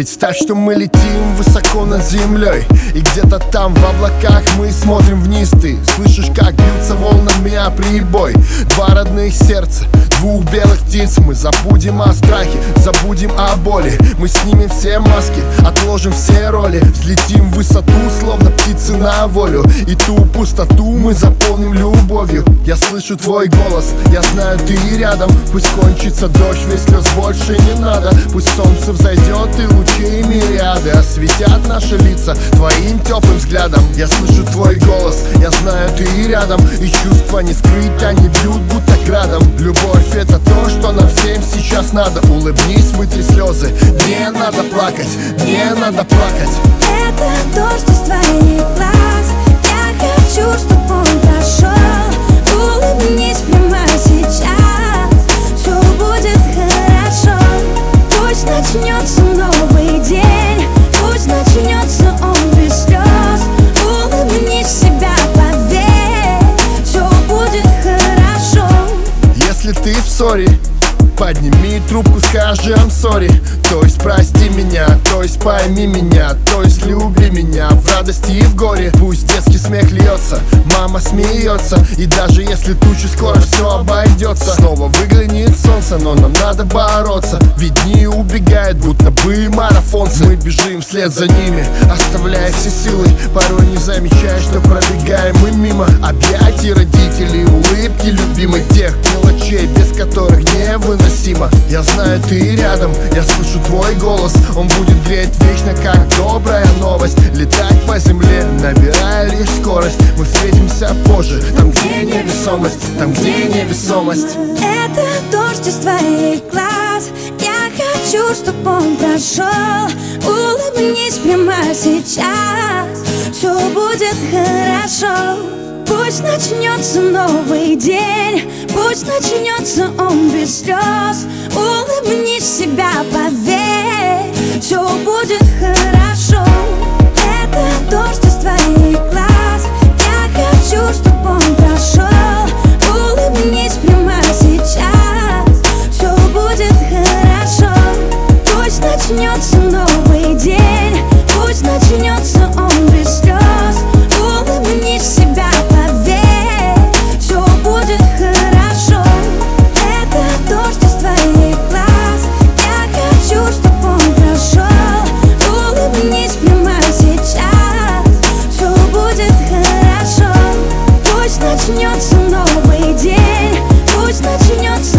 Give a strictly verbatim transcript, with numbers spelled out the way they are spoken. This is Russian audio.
Представь, что мы летим высоко над землей, и где-то там в облаках мы смотрим вниз. Ты слышишь, как бьются волнами о прибой. Два родных сердца, двух белых птиц. Мы забудем о страхе, забудем о боли. Мы снимем все маски, отложим все роли. Взлетим в высоту, словно птицы на волю. И ту пустоту мы заполним любовью. Я слышу твой голос, я знаю, ты рядом. Пусть кончится дождь, весь слез больше не надо. Пусть солнце взойдет и лучи мириады осветят наши лица твоим теплым взглядом. Я слышу твой голос, я знаю, ты рядом. И чувства не скрыть, они бьют будто градом. Любовь — это то, что нам всем сейчас надо. Улыбнись, вытри слезы, не надо плакать, не надо плакать. Это дождь из твоих глаз. Я хочу, чтобы он прошел. Улыбнись прямо сейчас, все будет хорошо. Пусть начнется новый день, пусть начнется он без слез. Улыбнись себя, поверь, все будет хорошо. Если ты в ссоре, подними трубку, скажи I'm sorry. То есть прости меня, то есть пойми меня, то есть люби меня в радости и в горе. Пусть детский смех льется, мама смеется. И даже если тучи, скоро все обойдется. Снова выглянет солнце, но нам надо бороться. Ведь дни убегают, будто бы марафонцы. Мы бежим вслед за ними, оставляя все силы. Порой не замечая, что пробегаем мы мимо. Объятий родителей, улыбки любимых, тех мелочей, без которых невыносимо. Я знаю, ты рядом, я слышу твой голос. Он будет греть вечно, как добрая новость. Летать по земле, набирая лишь скорость. Мы встретимся позже, там, где невесомость, там, где невесомость. Это дождь из твоих глаз. Я хочу, чтобы он прошел. Улыбнись прямо сейчас, все будет хорошо. Пусть начнется новый день, пусть начнется он без слез. Улыбнись себя, поверь, все будет хорошо. Это дождь из твоих глаз. Я хочу, чтобы он прошел. Улыбнись прямо сейчас, все будет хорошо. Пусть начнется новый день, пусть начнется он без слез. Улыбнись себя, поверь, все будет хорошо. Это дождь из твоих глаз. Я хочу, чтобы он прошел. Улыбнись прямо сейчас, все будет хорошо. Пусть начнется новый день, пусть начнется